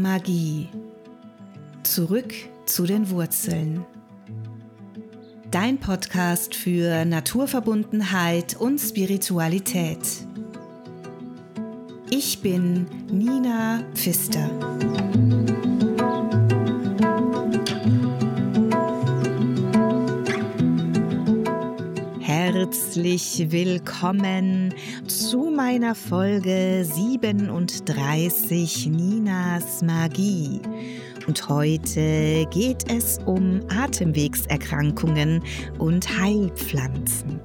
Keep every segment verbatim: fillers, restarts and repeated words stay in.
Magie. Zurück zu den Wurzeln. Dein Podcast für Naturverbundenheit und Spiritualität. Ich bin Nina Pfister. Herzlich willkommen zu meiner Folge siebenunddreißig Ninas Magie. Und heute geht es um Atemwegserkrankungen und Heilpflanzen.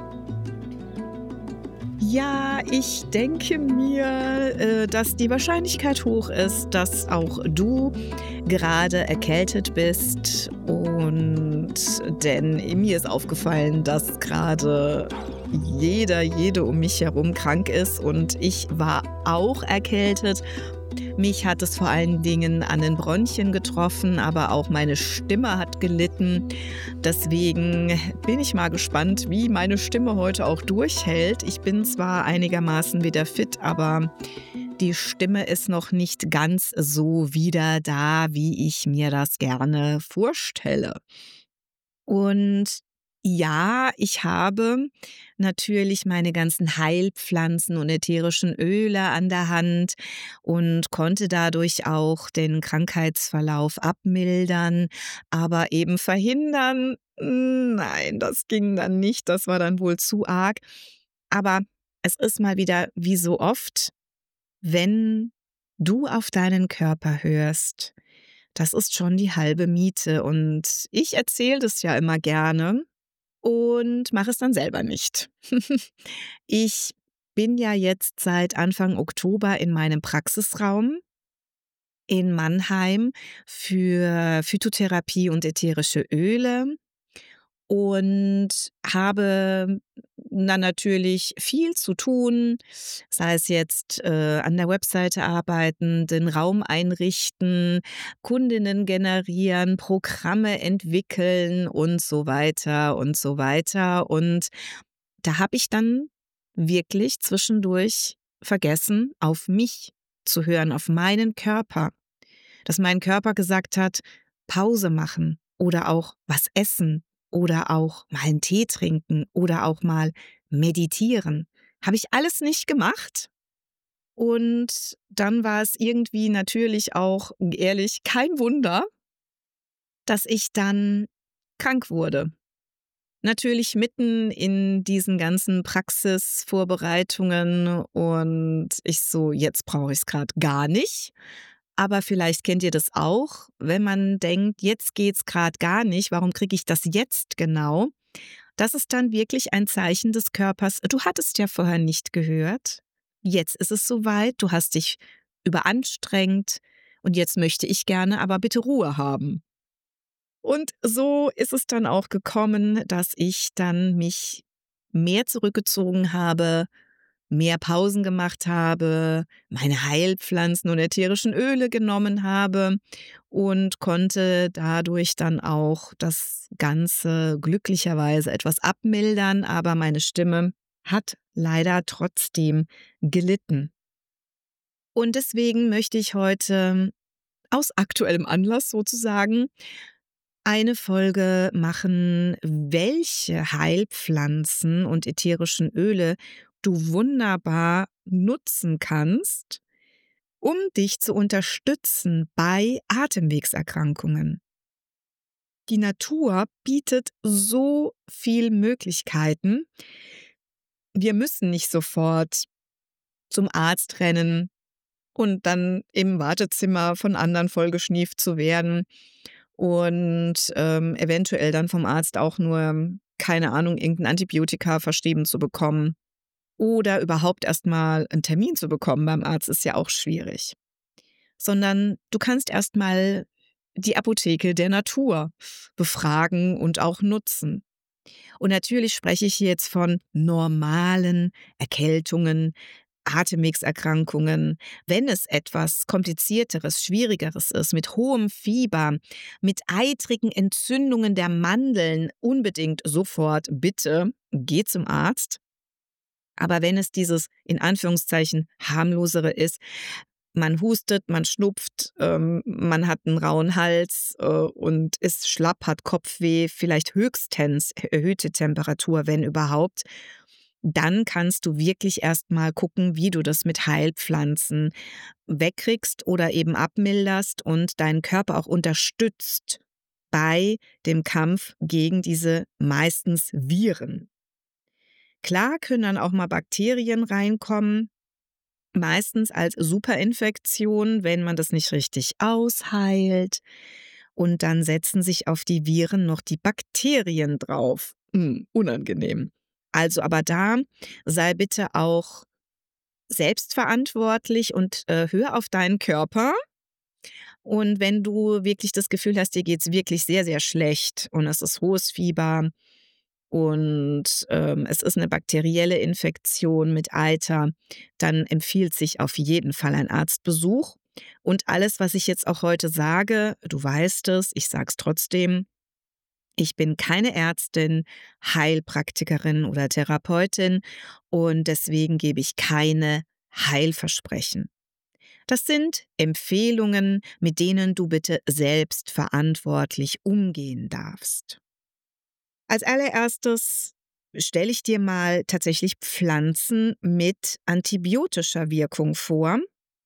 Ja, ich denke mir, dass die Wahrscheinlichkeit hoch ist, dass auch du gerade erkältet bist. Und denn mir ist aufgefallen, dass gerade jeder, jede um mich herum krank ist und ich war auch erkältet. Mich hat es vor allen Dingen an den Bronchien getroffen, aber auch meine Stimme hat gelitten. Deswegen bin ich mal gespannt, wie meine Stimme heute auch durchhält. Ich bin zwar einigermaßen wieder fit, aber die Stimme ist noch nicht ganz so wieder da, wie ich mir das gerne vorstelle. Und ja, ich habe natürlich meine ganzen Heilpflanzen und ätherischen Öle an der Hand und konnte dadurch auch den Krankheitsverlauf abmildern, aber eben verhindern, nein, das ging dann nicht, das war dann wohl zu arg. Aber es ist mal wieder wie so oft, wenn du auf deinen Körper hörst, das ist schon die halbe Miete. Und ich erzähle das ja immer gerne und mache es dann selber nicht. Ich bin ja jetzt seit Anfang Oktober in meinem Praxisraum in Mannheim für Phytotherapie und ätherische Öle und habe dann natürlich viel zu tun, sei es jetzt äh, an der Webseite arbeiten, den Raum einrichten, Kundinnen generieren, Programme entwickeln und so weiter und so weiter. Und da habe ich dann wirklich zwischendurch vergessen, auf mich zu hören, auf meinen Körper. Dass mein Körper gesagt hat, Pause machen oder auch was essen oder auch mal einen Tee trinken oder auch mal meditieren. Habe ich alles nicht gemacht. Und dann war es irgendwie natürlich auch, ehrlich, kein Wunder, dass ich dann krank wurde. Natürlich mitten in diesen ganzen Praxisvorbereitungen und ich so, jetzt brauche ich es gerade gar nicht. Aber vielleicht kennt ihr das auch, wenn man denkt, jetzt geht's gerade gar nicht, warum kriege ich das jetzt genau? Das ist dann wirklich ein Zeichen des Körpers. Du hattest ja vorher nicht gehört. Jetzt ist es soweit, du hast dich überanstrengt und jetzt möchte ich gerne aber bitte Ruhe haben. Und so ist es dann auch gekommen, dass ich dann mich mehr zurückgezogen habe, mehr Pausen gemacht habe, meine Heilpflanzen und ätherischen Öle genommen habe und konnte dadurch dann auch das Ganze glücklicherweise etwas abmildern, aber meine Stimme hat leider trotzdem gelitten. Und deswegen möchte ich heute aus aktuellem Anlass sozusagen eine Folge machen, welche Heilpflanzen und ätherischen Öle du wunderbar nutzen kannst, um dich zu unterstützen bei Atemwegserkrankungen. Die Natur bietet so viele Möglichkeiten. Wir müssen nicht sofort zum Arzt rennen und dann im Wartezimmer von anderen vollgeschnieft zu werden und ähm, eventuell dann vom Arzt auch nur, keine Ahnung, irgendein Antibiotika verschrieben zu bekommen. Oder überhaupt erstmal einen Termin zu bekommen beim Arzt ist ja auch schwierig. Sondern du kannst erstmal die Apotheke der Natur befragen und auch nutzen. Und natürlich spreche ich hier jetzt von normalen Erkältungen, Atemwegserkrankungen. Wenn es etwas Komplizierteres, Schwierigeres ist, mit hohem Fieber, mit eitrigen Entzündungen der Mandeln, unbedingt sofort bitte geh zum Arzt. Aber wenn es dieses in Anführungszeichen harmlosere ist, man hustet, man schnupft, ähm, man hat einen rauen Hals, äh, und ist schlapp, hat Kopfweh, vielleicht höchstens erhöhte Temperatur, wenn überhaupt, dann kannst du wirklich erst mal gucken, wie du das mit Heilpflanzen wegkriegst oder eben abmilderst und deinen Körper auch unterstützt bei dem Kampf gegen diese meistens Viren. Klar können dann auch mal Bakterien reinkommen, meistens als Superinfektion, wenn man das nicht richtig ausheilt. Und dann setzen sich auf die Viren noch die Bakterien drauf. Hm, unangenehm. Also aber da sei bitte auch selbstverantwortlich und äh, hör auf deinen Körper. Und wenn du wirklich das Gefühl hast, dir geht's wirklich sehr, sehr schlecht und es ist hohes Fieber und ähm, es ist eine bakterielle Infektion mit Eiter, dann empfiehlt sich auf jeden Fall ein Arztbesuch. Und alles, was ich jetzt auch heute sage, du weißt es, ich sage es trotzdem, ich bin keine Ärztin, Heilpraktikerin oder Therapeutin und deswegen gebe ich keine Heilversprechen. Das sind Empfehlungen, mit denen du bitte selbst verantwortlich umgehen darfst. Als allererstes stelle ich dir mal tatsächlich Pflanzen mit antibiotischer Wirkung vor.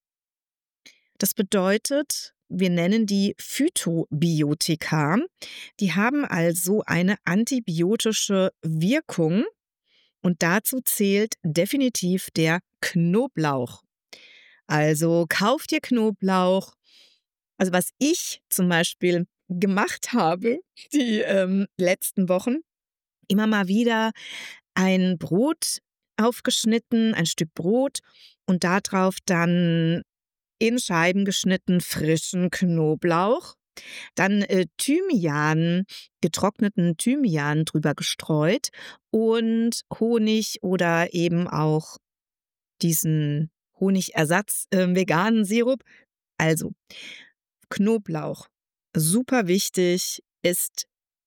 Das bedeutet, wir nennen die Phytobiotika. Die haben also eine antibiotische Wirkung und dazu zählt definitiv der Knoblauch. Also kauf dir Knoblauch. Also was ich zum Beispiel gemacht habe, die ähm, letzten Wochen, immer mal wieder ein Brot aufgeschnitten, ein Stück Brot und darauf dann in Scheiben geschnitten frischen Knoblauch, dann äh, Thymian, getrockneten Thymian drüber gestreut und Honig oder eben auch diesen Honigersatz, äh, veganen Sirup. Also Knoblauch, super wichtig, ist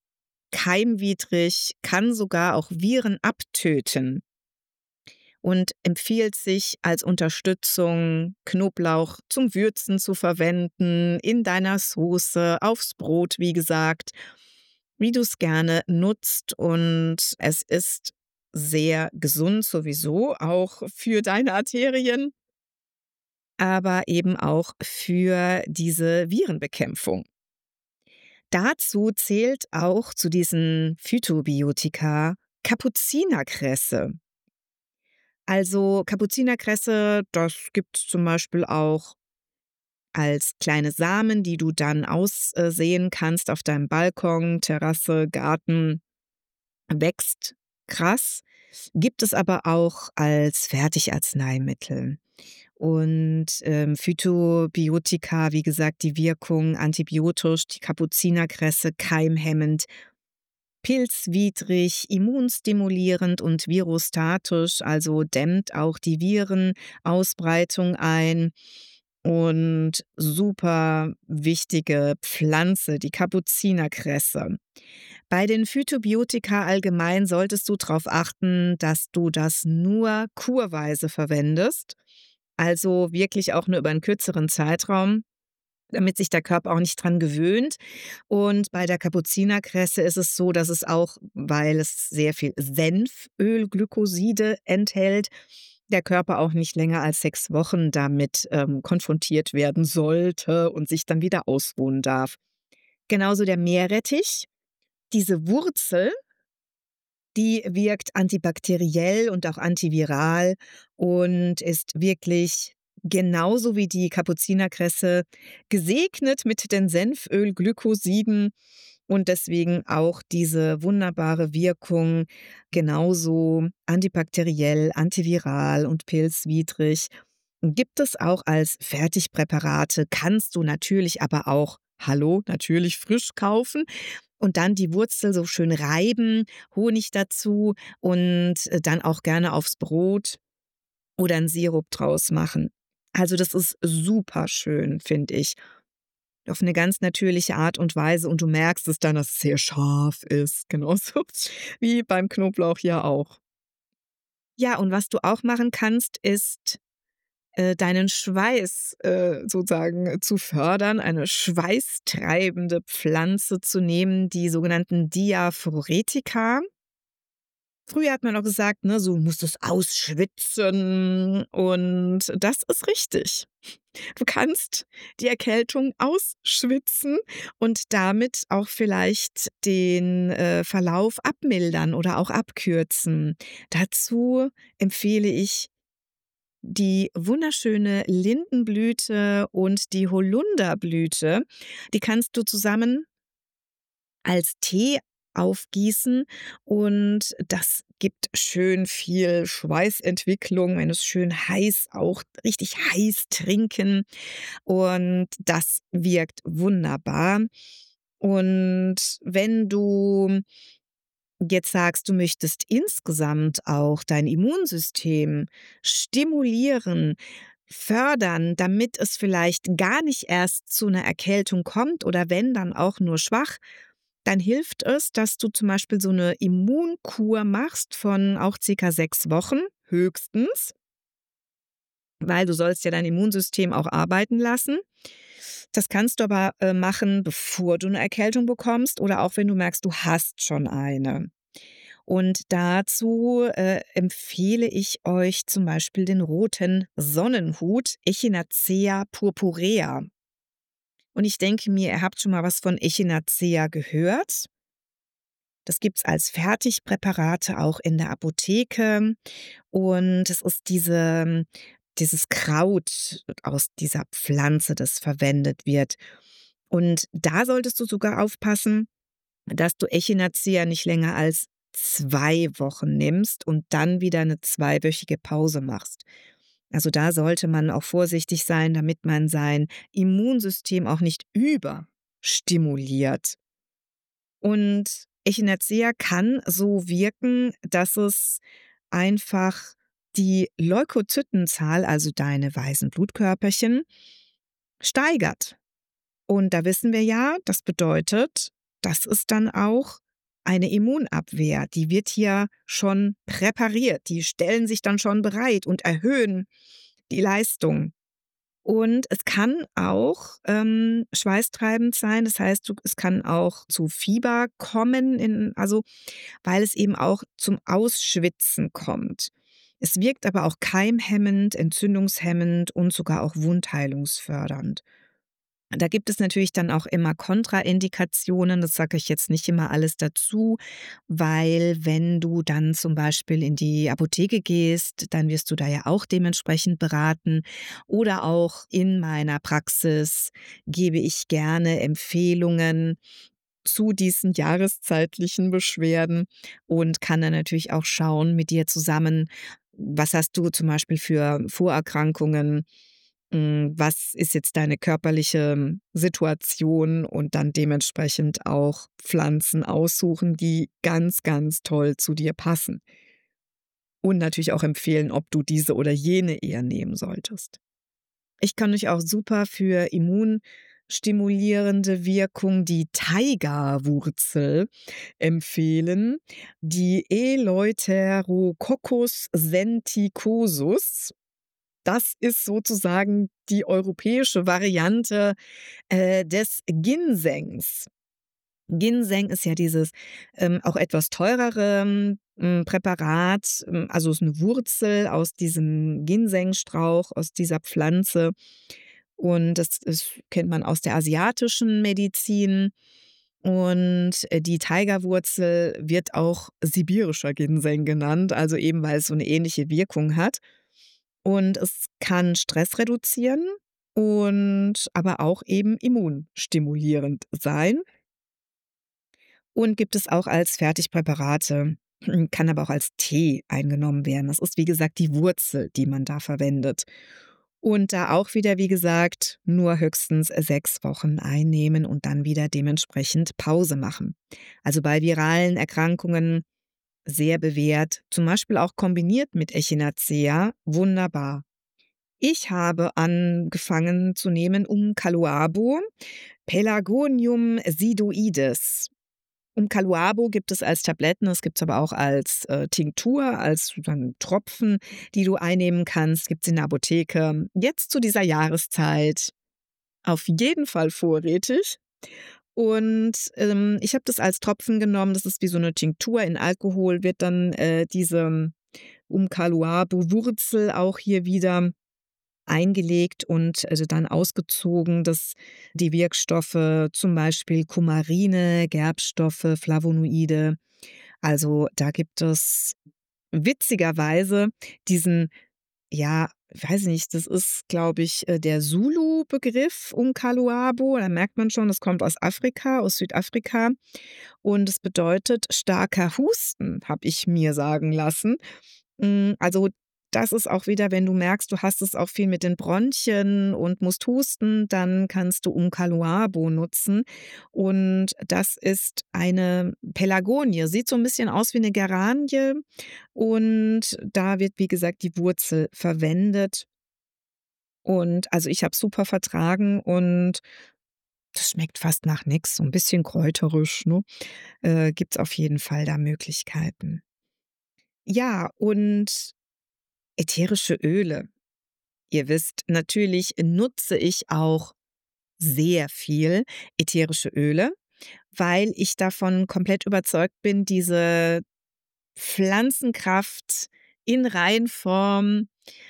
keimwidrig, kann sogar auch Viren abtöten und empfiehlt sich als Unterstützung, Knoblauch zum Würzen zu verwenden, in deiner Soße, aufs Brot, wie gesagt, wie du es gerne nutzt. Und es ist sehr gesund sowieso, auch für deine Arterien, aber eben auch für diese Virenbekämpfung. Dazu zählt auch zu diesen Phytobiotika Kapuzinerkresse. Also Kapuzinerkresse, das gibt's zum Beispiel auch als kleine Samen, die du dann aussehen kannst auf deinem Balkon, Terrasse, Garten, wächst krass, gibt es aber auch als Fertigarzneimittel. Und ähm, Phytobiotika, wie gesagt, die Wirkung antibiotisch, die Kapuzinerkresse keimhemmend, pilzwidrig, immunstimulierend und virostatisch, also dämmt auch die Virenausbreitung ein. Und super wichtige Pflanze, die Kapuzinerkresse. Bei den Phytobiotika allgemein solltest du darauf achten, dass du das nur kurweise verwendest, also wirklich auch nur über einen kürzeren Zeitraum, damit sich der Körper auch nicht dran gewöhnt. Und bei der Kapuzinerkresse ist es so, dass es auch, weil es sehr viel Senfölglykoside enthält, der Körper auch nicht länger als sechs Wochen damit ähm, konfrontiert werden sollte und sich dann wieder ausruhen darf. Genauso der Meerrettich. Diese Wurzel, die wirkt antibakteriell und auch antiviral und ist wirklich genauso wie die Kapuzinerkresse gesegnet mit den Senfölglykosiden und deswegen auch diese wunderbare Wirkung, genauso antibakteriell, antiviral und pilzwidrig. Gibt es auch als Fertigpräparate, kannst du natürlich aber auch, hallo, natürlich frisch kaufen und dann die Wurzel so schön reiben, Honig dazu und äh, dann auch gerne aufs Brot oder 'n Sirup draus machen. Also, das ist super schön, finde ich. Auf eine ganz natürliche Art und Weise und du merkst es dann, dass es sehr scharf ist, genauso wie beim Knoblauch ja auch. Ja, und was du auch machen kannst, ist äh, deinen Schweiß, äh, sozusagen zu fördern, eine schweißtreibende Pflanze zu nehmen, die sogenannten Diaphoretika. Früher hat man auch gesagt, ne, so: „Du musst es ausschwitzen“, und das ist richtig. Du kannst die Erkältung ausschwitzen und damit auch vielleicht den, äh, Verlauf abmildern oder auch abkürzen. Dazu empfehle ich die wunderschöne Lindenblüte und die Holunderblüte. Die kannst du zusammen als Tee aufgießen und das gibt schön viel Schweißentwicklung, wenn du's schön heiß auch richtig heiß trinken, und das wirkt wunderbar. Und wenn du jetzt sagst, du möchtest insgesamt auch dein Immunsystem stimulieren, fördern, damit es vielleicht gar nicht erst zu 'ner Erkältung kommt oder wenn, dann auch nur schwach, dann hilft es, dass du zum Beispiel so 'ne Immunkur machst von auch circa sechs Wochen höchstens. Weil du sollst ja dein Immunsystem auch arbeiten lassen. Das kannst du aber, äh, machen, bevor du 'ne Erkältung bekommst oder auch wenn du merkst, du hast schon eine. Und dazu, äh, empfehle ich euch zum Beispiel den roten Sonnenhut, Echinacea purpurea. Und ich denke mir, ihr habt schon mal was von Echinacea gehört. Das gibt's als Fertigpräparate auch in der Apotheke. Und es ist diese dieses Kraut aus dieser Pflanze, das verwendet wird. Und da solltest du sogar aufpassen, dass du Echinacea nicht länger als zwei Wochen nimmst und dann wieder 'ne zweiwöchige Pause machst. Also, da sollte man auch vorsichtig sein, damit man sein Immunsystem auch nicht überstimuliert. Und Echinacea kann so wirken, dass es einfach die Leukozytenzahl, also deine weißen Blutkörperchen, steigert. Und da wissen wir ja, das bedeutet, das ist dann auch eine Immunabwehr. Die wird hier schon präpariert. Die stellen sich dann schon bereit und erhöhen die Leistung. Und es kann auch, ähm, schweißtreibend sein. Das heißt, du es kann auch zu Fieber kommen in also, weil es eben auch zum Ausschwitzen kommt. Es wirkt aber auch keimhemmend, entzündungshemmend und sogar auch wundheilungsfördernd. Da gibt es natürlich dann auch immer Kontraindikationen. Das sage ich jetzt nicht immer alles dazu, weil wenn du dann zum Beispiel in die Apotheke gehst, dann wirst du da ja auch dementsprechend beraten. Oder auch in meiner Praxis gebe ich gerne Empfehlungen zu diesen jahreszeitlichen Beschwerden und kann dann natürlich auch schauen mit dir zusammen, was hast du zum Beispiel für Vorerkrankungen? Hm, was ist jetzt deine körperliche Situation? Und dann dementsprechend auch Pflanzen aussuchen, die ganz, ganz toll zu dir passen. Und natürlich auch empfehlen, ob du diese oder jene eher nehmen solltest. Ich kann euch auch super für immunstimulierende Wirkung die Taiga-Wurzel empfehlen, die Eleutherococcus senticosus. Das ist sozusagen die europäische Variante, äh, des Ginsengs. Ginseng ist ja dieses, ähm, auch etwas teurere, hm, Präparat. Hm, also, ist 'ne Wurzel aus diesem Ginsengstrauch, aus dieser Pflanze. Und das das kennt man aus der asiatischen Medizin. Und, äh, die Taiga-Wurzel wird auch sibirischer Ginseng genannt, also eben, weil es so 'ne ähnliche Wirkung hat. Und es kann Stress reduzieren und aber auch eben immunstimulierend sein. Und gibt es auch als Fertigpräparate, kann aber auch als Tee eingenommen werden. Das ist, wie gesagt, die Wurzel, die man da verwendet. Und da auch wieder, wie gesagt, nur höchstens sechs Wochen einnehmen und dann wieder dementsprechend Pause machen. Also, bei viralen Erkrankungen sehr bewährt, zum Beispiel auch kombiniert mit Echinacea, wunderbar. Ich habe angefangen zu nehmen Umcaloabo, Pelargonium sidoides. Umkaluabo gibt es als Tabletten, es gibt's aber auch als, äh, Tinktur, als dann Tropfen, die du einnehmen kannst, gibt's in der Apotheke. Jetzt zu dieser Jahreszeit auf jeden Fall vorrätig. Und, ähm, ich habe das als Tropfen genommen. Das ist wie so 'ne Tinktur. In Alkohol wird dann, äh, diese Umkaluabo-Wurzel auch hier wieder eingelegt und, also, dann ausgezogen, dass die Wirkstoffe, zum Beispiel Kumarine, Gerbstoffe, Flavonoide, also, da gibt es witzigerweise diesen, ja, weiß nicht, das ist, glaube ich, äh, der Zulu-Begriff Umkaluabo. Da merkt man schon, das kommt aus Afrika, aus Südafrika. Und es bedeutet starker Husten, habe ich mir sagen lassen. Hm, also, das ist auch wieder, wenn du merkst, du hast es auch viel mit den Bronchien und musst husten, dann kannst du Umkaluabo nutzen. Und das ist eine Pelargonie, sieht so 'n bisschen aus wie 'ne Geranie und da wird, wie gesagt, die Wurzel verwendet. Und also, ich habe es super vertragen und das schmeckt fast nach nix, so 'n bisschen kräuterisch, ne? Äh, gibt's auf jeden Fall da Möglichkeiten. Ja, und ätherische Öle. Ihr wisst, natürlich nutze ich auch sehr viel ätherische Öle, weil ich davon komplett überzeugt bin, diese Pflanzenkraft in Reinform,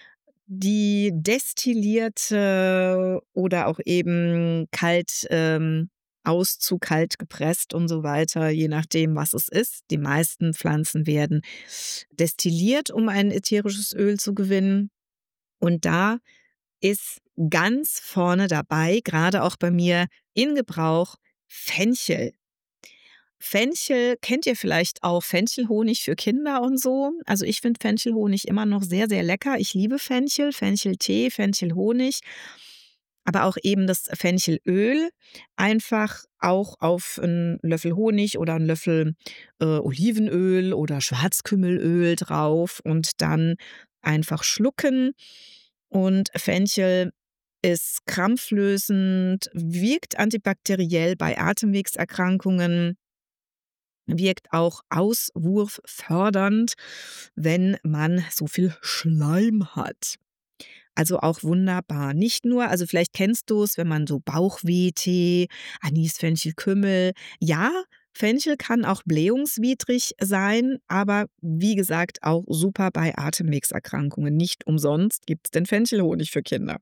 die destillierte oder auch eben kalt ähm, Auszug, kalt gepresst und so weiter, je nachdem, was es ist. Die meisten Pflanzen werden destilliert, um ein ätherisches Öl zu gewinnen. Und da ist ganz vorne dabei, grade auch bei mir in Gebrauch, Fenchel. Fenchel kennt ihr vielleicht auch, Fenchelhonig für Kinder und so. Also, ich finde Fenchelhonig immer noch sehr, sehr lecker. Ich liebe Fenchel, Fencheltee, Fenchelhonig, aber auch eben das Fenchelöl einfach auch auf 'n Löffel Honig oder 'n Löffel, äh, Olivenöl oder Schwarzkümmelöl drauf und dann einfach schlucken. Und Fenchel ist krampflösend, wirkt antibakteriell bei Atemwegserkrankungen, wirkt auch auswurffördernd, wenn man so viel Schleim hat. Also, auch wunderbar. Nicht nur also, vielleicht kennst du's, wenn man so Bauchweh-Tee, Anis, Fenchel, Kümmel ja, Fenchel kann auch blähungswidrig sein, aber wie gesagt, auch super bei Atemwegserkrankungen. Nicht umsonst gibt's den Fenchelhonig für Kinder.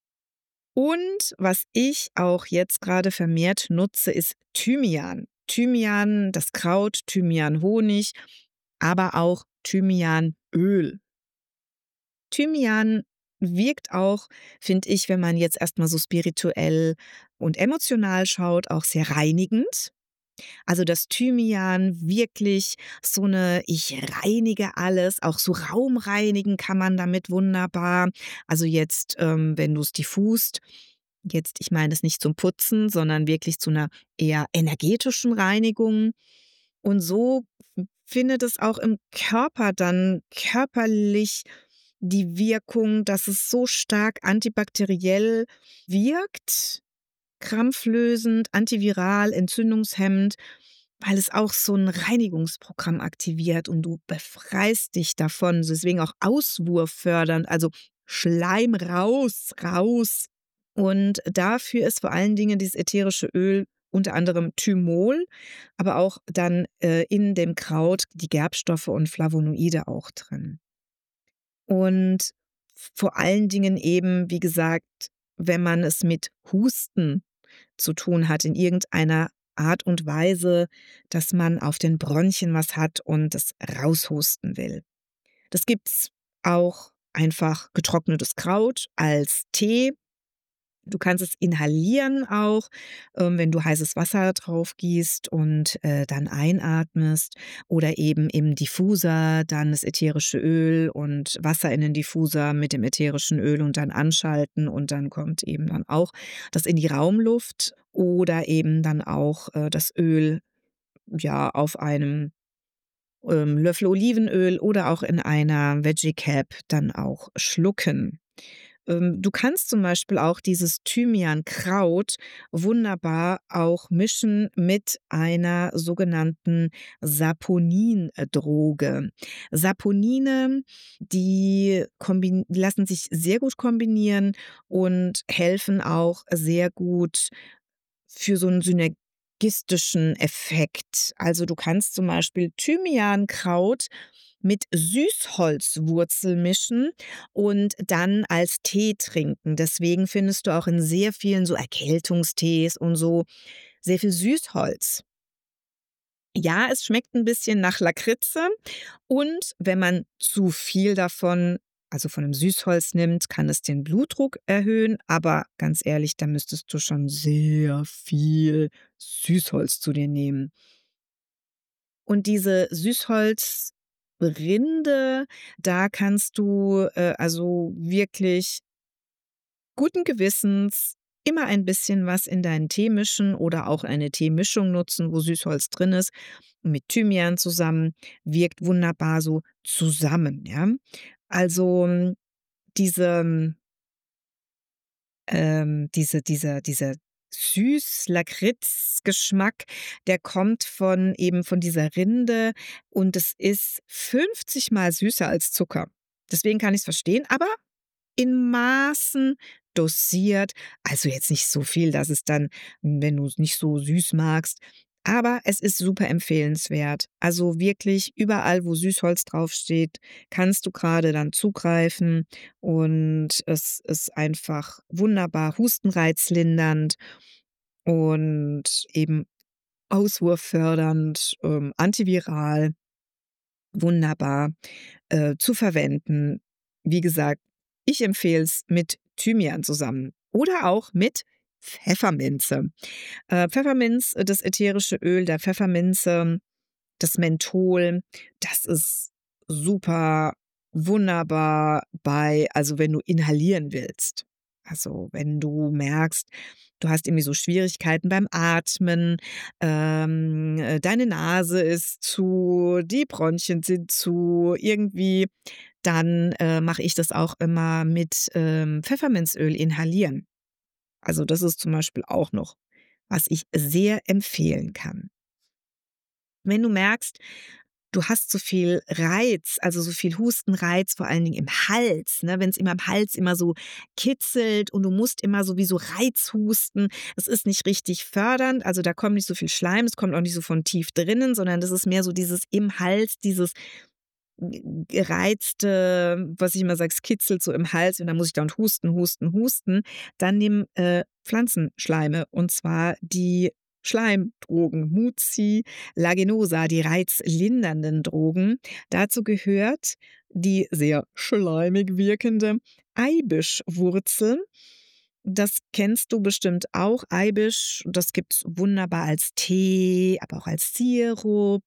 Und was ich auch jetzt grade vermehrt nutze, ist Thymian. Thymian, das Kraut, Thymianhonig, aber auch Thymianöl. Thymian wirkt auch, finde ich, wenn man jetzt erst mal so spirituell und emotional schaut, auch sehr reinigend. Also, dass Thymian wirklich so 'ne „Ich reinige alles“, auch so Raum reinigen kann man damit wunderbar. Also, jetzt, ähm, wenn du's diffust jetzt ich meine das nicht zum Putzen, sondern wirklich zu 'ner eher energetischen Reinigung. Und so f findet es auch im Körper dann körperlich die Wirkung, dass es so stark antibakteriell wirkt, krampflösend, antiviral, entzündungshemmend, weil es auch so 'n Reinigungsprogramm aktiviert und du befreist dich davon. Deswegen auch auswurffördernd, also Schleim raus, raus. Und dafür ist vor allen Dingen dieses ätherische Öl unter anderem Thymol, aber auch dann, äh, in dem Kraut die Gerbstoffe und Flavonoide auch drin. Und v vor allen Dingen eben, wie gesagt, wenn man es mit Husten zu tun hat in irgendeiner Art und Weise, dass man auf den Bronchien was hat und das raushusten will. Das gibt's auch einfach getrocknetes Kraut als Tee. Du kannst es inhalieren auch, ähm, wenn du heißes Wasser drauf gießt und, äh, dann einatmest oder eben im Diffuser dann das ätherische Öl und Wasser in den Diffuser mit dem ätherischen Öl und dann anschalten und dann kommt eben dann auch das in die Raumluft oder eben dann auch, äh, das Öl, ja, auf einem, ähm, Löffel Olivenöl oder auch in einer Veggie Cap dann auch schlucken. Ähm, du kannst zum Beispiel auch dieses Thymiankraut wunderbar auch mischen mit einer sogenannten Saponin-Droge. Saponine, die kombin die lassen sich sehr gut kombinieren und helfen auch sehr gut für so 'n synergistischen Effekt. Also, du kannst zum Beispiel Thymiankraut mit Süßholzwurzel mischen und dann als Tee trinken. Deswegen findest du auch in sehr vielen so Erkältungstees und so sehr viel Süßholz. Ja, es schmeckt 'n bisschen nach Lakritze und wenn man zu viel davon, also von dem Süßholz nimmt, kann es den Blutdruck erhöhen, aber ganz ehrlich, da müsstest du schon sehr viel Süßholz zu dir nehmen. Und diese Süßholzrinde, da kannst du, äh, also wirklich guten Gewissens immer ein bisschen was in deinen Tee mischen oder auch eine Teemischung nutzen, wo Süßholz drin ist, mit Thymian zusammen, wirkt wunderbar so zusammen, ja? Also, hm, diese ähm, diese dieser dieser Süß-Lakritz-Geschmack, der kommt von eben von dieser Rinde und es ist fünfzig Mal süßer als Zucker. Deswegen kann ich's verstehen, aber in Maßen dosiert, also jetzt nicht so viel, dass es dann, wenn du's nicht so süß magst, aber es ist super empfehlenswert. Also wirklich überall, wo Süßholz draufsteht, kannst du grade dann zugreifen und es ist einfach wunderbar hustenreizlindernd und eben auswurffördernd, ähm, antiviral, wunderbar, äh, zu verwenden. Wie gesagt, ich empfehle es mit Thymian zusammen oder auch mit Pfefferminze. Äh, Pfefferminz, äh, das ätherische Öl der Pfefferminze, das Menthol, das ist super wunderbar bei, also wenn du inhalieren willst. Also, wenn du merkst, du hast irgendwie so Schwierigkeiten beim Atmen, ähm, äh, deine Nase ist zu, die Bronchien sind zu, irgendwie, dann, äh, mache ich das auch immer mit, ähm, Pfefferminzöl inhalieren. Also, das ist zum Beispiel auch noch, was ich sehr empfehlen kann. Wenn du merkst, du hast so viel Reiz, also so viel Hustenreiz, vor allen Dingen im Hals, ne, wenn's immer im Hals immer so kitzelt und du musst immer so wie so Reizhusten. Das ist nicht richtig fördernd, also da kommt nicht so viel Schleim, es kommt auch nicht so von tief drinnen, sondern das ist mehr so dieses im Hals, dieses g gereizte, was ich immer sage, es kitzelt so im Hals und dann muss ich dauernd husten, husten, husten. Dann nimm, äh, Pflanzenschleime und zwar die Schleimdrogen, Mucilaginosa, die reizlindernden Drogen. Dazu gehört die sehr schleimig wirkende Eibischwurzel. Das kennst du bestimmt auch, Eibisch, das gibt's wunderbar als Tee, aber auch als Sirup.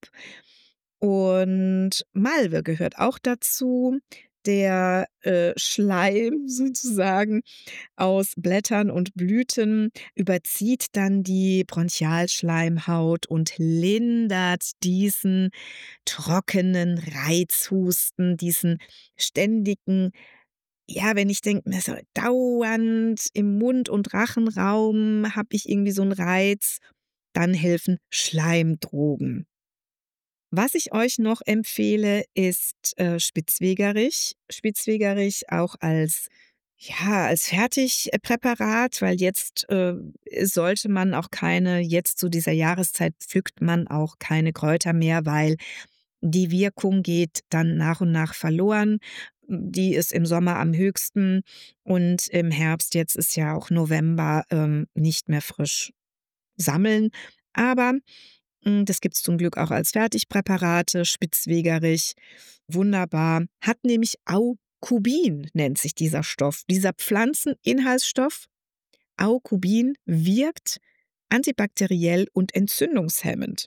Und Malve gehört auch dazu, der, äh, Schleim sozusagen aus Blättern und Blüten überzieht dann die Bronchialschleimhaut und lindert diesen trockenen Reizhusten, diesen ständigen, ja, wenn ich denke mir so dauernd im Mund und Rachenraum habe ich irgendwie so 'n Reiz, dann helfen Schleimdrogen. Was ich euch noch empfehle, ist, äh, Spitzwegerich. Spitzwegerich auch als, ja, als Fertigpräparat, weil jetzt, äh, sollte man auch keine, jetzt zu dieser Jahreszeit pflückt man auch keine Kräuter mehr, weil die Wirkung geht dann nach und nach verloren. Die ist im Sommer am höchsten und im Herbst, jetzt ist ja auch November, ähm, nicht mehr frisch sammeln. Aber, hm, das gibt's zum Glück auch als Fertigpräparate, Spitzwegerich, wunderbar. Hat nämlich Aucubin, nennt sich dieser Stoff. Dieser Pflanzeninhaltsstoff, Aucubin, wirkt antibakteriell und entzündungshemmend.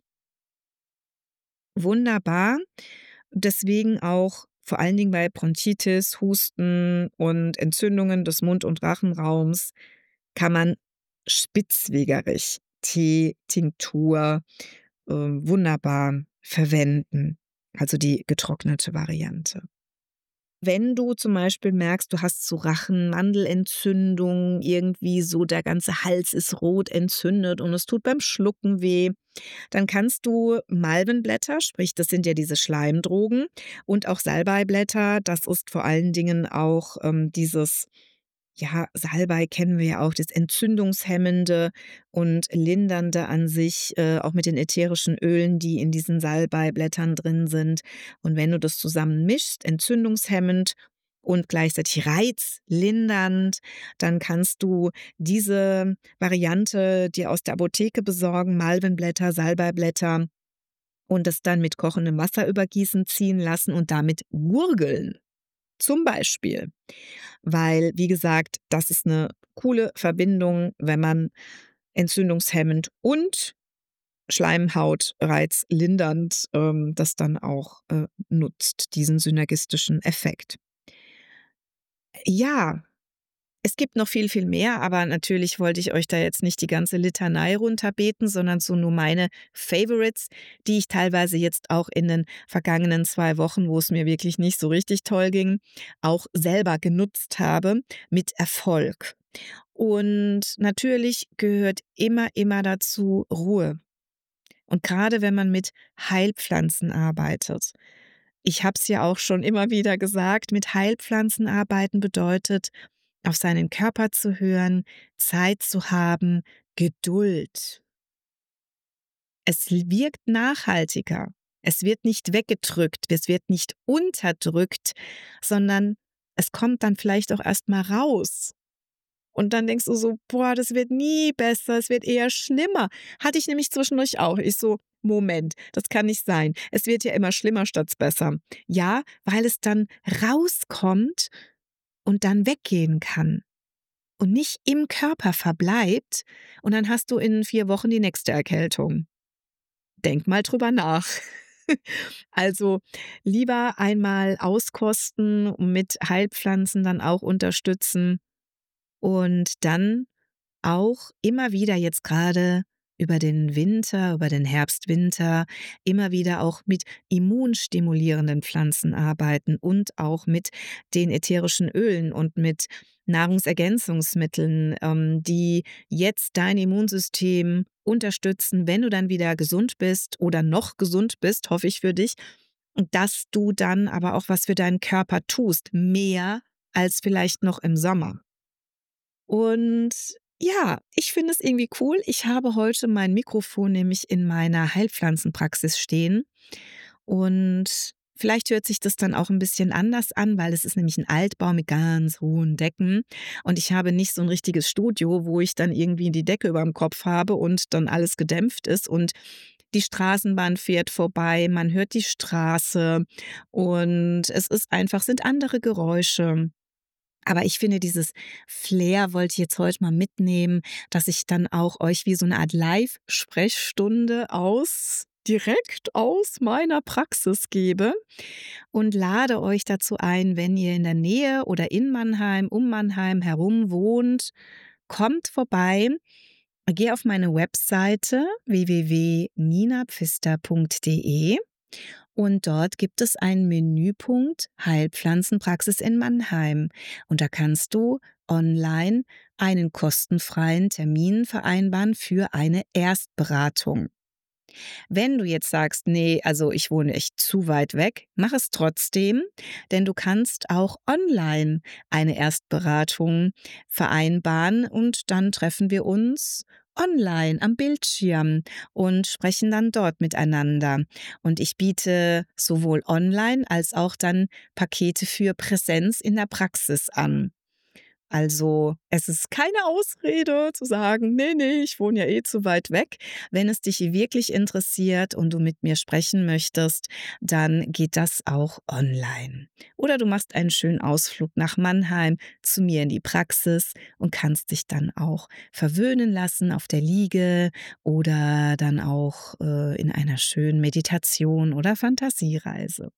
Wunderbar, deswegen auch vor allen Dingen bei Bronchitis, Husten und Entzündungen des Mund und Rachenraums kann man Spitzwegerich, Tee, Tinktur, ähm, wunderbar verwenden, also die getrocknete Variante. Wenn du zum Beispiel merkst, du hast so Rachen-Mandelentzündung, irgendwie so der ganze Hals ist rot entzündet und es tut beim Schlucken weh, dann kannst du Malvenblätter, sprich, das sind ja diese Schleimdrogen, und auch Salbeiblätter, das ist vor allen Dingen auch, ähm, dieses ja, Salbei kennen wir ja auch, das Entzündungshemmende und Lindernde an sich, äh, auch mit den ätherischen Ölen, die in diesen Salbeiblättern drin sind. Und wenn du das zusammen mischst, entzündungshemmend und gleichzeitig reizlindernd, dann kannst du diese Variante dir aus der Apotheke besorgen, Malvenblätter, Salbeiblätter, und das dann mit kochendem Wasser übergießen, ziehen lassen und damit gurgeln. Zum Beispiel. Weil, wie gesagt, das ist eine coole Verbindung, wenn man entzündungshemmend und schleimhautreizlindernd, ähm, das dann auch, äh, nutzt, diesen synergistischen Effekt. Ja, es gibt noch viel, viel mehr, aber natürlich wollte ich euch da jetzt nicht die ganze Litanei runterbeten, sondern so nur meine Favorites, die ich teilweise jetzt auch in den vergangenen zwei Wochen, wo es mir wirklich nicht so richtig toll ging, auch selber genutzt habe mit Erfolg. Und natürlich gehört immer, immer dazu Ruhe. Und gerade wenn man mit Heilpflanzen arbeitet. Ich habe es ja auch schon immer wieder gesagt, mit Heilpflanzen arbeiten bedeutet, auf seinen Körper zu hören, Zeit zu haben, Geduld. Es wirkt nachhaltiger. Es wird nicht weggedrückt, es wird nicht unterdrückt, sondern es kommt dann vielleicht auch erst mal raus. Und dann denkst du so: „Boah, das wird nie besser, es wird eher schlimmer.“ Hatte ich nämlich zwischendurch auch. Ich so: „Moment, das kann nicht sein. Es wird ja immer schlimmer statt besser.“ Ja, weil es dann rauskommt und dann weggehen kann und nicht im Körper verbleibt und dann hast du in vier Wochen die nächste Erkältung. Denk mal drüber nach. Also, lieber einmal auskosten und mit Heilpflanzen dann auch unterstützen und dann auch immer wieder jetzt gerade über den Winter, über den Herbst, Winter, immer wieder auch mit immunstimulierenden Pflanzen arbeiten und auch mit den ätherischen Ölen und mit Nahrungsergänzungsmitteln, ähm, die jetzt dein Immunsystem unterstützen, wenn du dann wieder gesund bist oder noch gesund bist, hoffe ich für dich, und dass du dann aber auch was für deinen Körper tust, mehr als vielleicht noch im Sommer. Und ja, ich finde es irgendwie cool. Ich habe heute mein Mikrofon nämlich in meiner Heilpflanzenpraxis stehen und vielleicht hört sich das dann auch ein bisschen anders an, weil es ist nämlich ein Altbau mit ganz hohen Decken und ich habe nicht so ein richtiges Studio, wo ich dann irgendwie die Decke über dem Kopf habe und dann alles gedämpft ist und die Straßenbahn fährt vorbei, man hört die Straße und es ist einfach sind andere Geräusche. Aber ich finde, dieses Flair wollte ich jetzt heute mal mitnehmen, dass ich dann auch euch wie so eine Art Live-Sprechstunde aus direkt aus meiner Praxis gebe und lade euch dazu ein, wenn ihr in der Nähe oder in Mannheim, um Mannheim herum wohnt, kommt vorbei, geh auf meine Webseite w w w punkt nina pfister punkt d e und dort gibt es einen Menüpunkt Heilpflanzenpraxis in Mannheim. Und da kannst du online einen kostenfreien Termin vereinbaren für eine Erstberatung. Wenn du jetzt sagst: „Nee, also ich wohne echt zu weit weg“, mach es trotzdem, denn du kannst auch online eine Erstberatung vereinbaren und dann treffen wir uns online am Bildschirm und sprechen dann dort miteinander. Und ich biete sowohl online als auch dann Pakete für Präsenz in der Praxis an. Also, es ist keine Ausrede zu sagen: „Ne, ne, ich wohne ja eh zu weit weg.“ Wenn es dich wirklich interessiert und du mit mir sprechen möchtest, dann geht das auch online. Oder du machst einen schönen Ausflug nach Mannheim zu mir in die Praxis und kannst dich dann auch verwöhnen lassen auf der Liege oder dann auch, äh, in einer schönen Meditation oder Fantasiereise.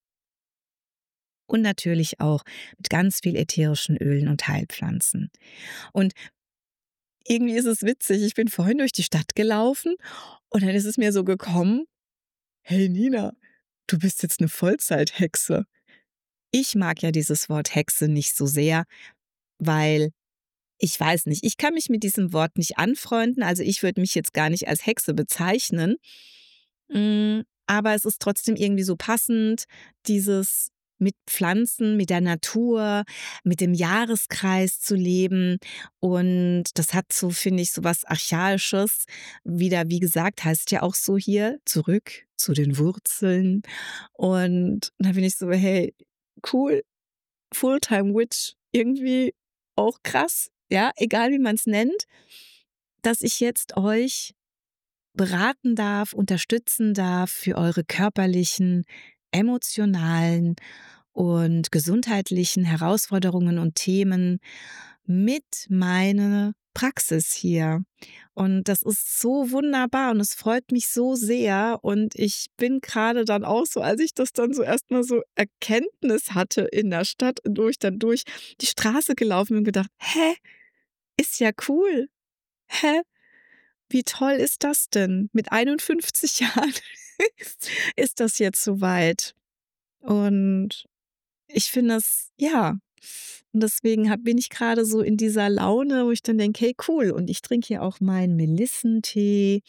Und natürlich auch mit ganz viel ätherischen Ölen und Heilpflanzen. Und irgendwie ist es witzig, ich bin vorhin durch die Stadt gelaufen und dann ist es mir so gekommen: „Hey Nina, du bist jetzt 'ne Vollzeithexe.“ Ich mag ja dieses Wort Hexe nicht so sehr, weil ich weiß nicht, ich kann mich mit diesem Wort nicht anfreunden. Also ich würde mich jetzt gar nicht als Hexe bezeichnen. Mm, Aber es ist trotzdem irgendwie so passend, dieses mit Pflanzen, mit der Natur, mit dem Jahreskreis zu leben. Und das hat so, finde ich, so was Archaisches. Wieder, wie gesagt, heißt ja auch so hier, zurück zu den Wurzeln. Und da bin ich so, hey, cool, Fulltime Witch, irgendwie auch krass, ja, egal wie man es nennt, dass ich jetzt euch beraten darf, unterstützen darf für eure körperlichen, emotionalen und gesundheitlichen Herausforderungen und Themen mit meiner Praxis hier. Und das ist so wunderbar und es freut mich so sehr. Und ich bin gerade dann auch so, als ich das dann so erstmal so Erkenntnis hatte in der Stadt, wo ich dann durch die Straße gelaufen bin und gedacht, hä, ist ja cool. Hä? Wie toll ist das denn? Mit einundfünfzig Jahren ist das jetzt soweit. Und ich finde das, ja. Und deswegen hab, bin ich gerade so in dieser Laune, wo ich dann denke, hey, cool. Und ich trinke hier auch meinen Melissentee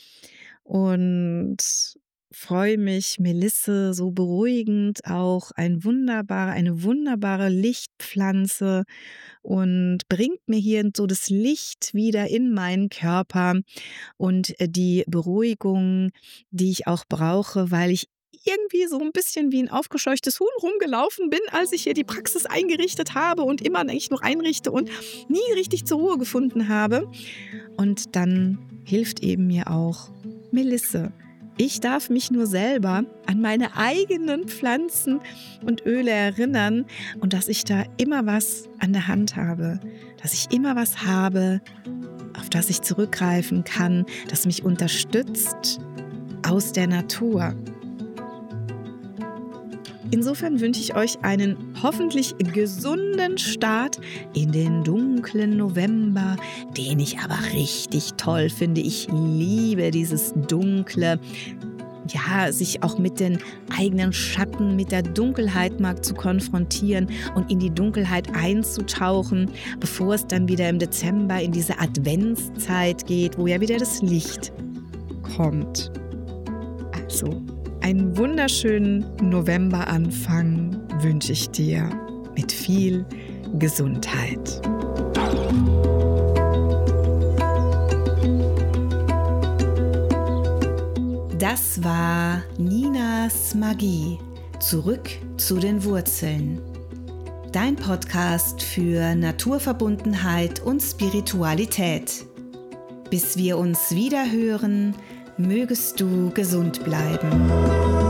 und freue mich. Melisse, so beruhigend, auch ein wunderbarer, eine wunderbare Lichtpflanze und bringt mir hier so das Licht wieder in meinen Körper und die Beruhigung, die ich auch brauche, weil ich irgendwie so ein bisschen wie ein aufgescheuchtes Huhn rumgelaufen bin, als ich hier die Praxis eingerichtet habe und immer eigentlich noch einrichte und nie richtig zur Ruhe gefunden habe. Und dann hilft eben mir auch Melisse. Ich darf mich nur selber an meine eigenen Pflanzen und Öle erinnern und dass ich da immer was an der Hand habe, dass ich immer was habe, auf das ich zurückgreifen kann, das mich unterstützt aus der Natur. Insofern wünsche ich euch einen hoffentlich gesunden Start in den dunklen November, den ich aber richtig toll finde. Ich liebe dieses Dunkle. Ja, sich auch mit den eigenen Schatten, mit der Dunkelheit mal zu konfrontieren und in die Dunkelheit einzutauchen, bevor es dann wieder im Dezember in diese Adventszeit geht, wo ja wieder das Licht kommt. Also, einen wunderschönen Novemberanfang wünsche ich dir mit viel Gesundheit. Das war Ninas Magie. Zurück zu den Wurzeln. Dein Podcast für Naturverbundenheit und Spiritualität. Bis wir uns wieder hören, mögest du gesund bleiben.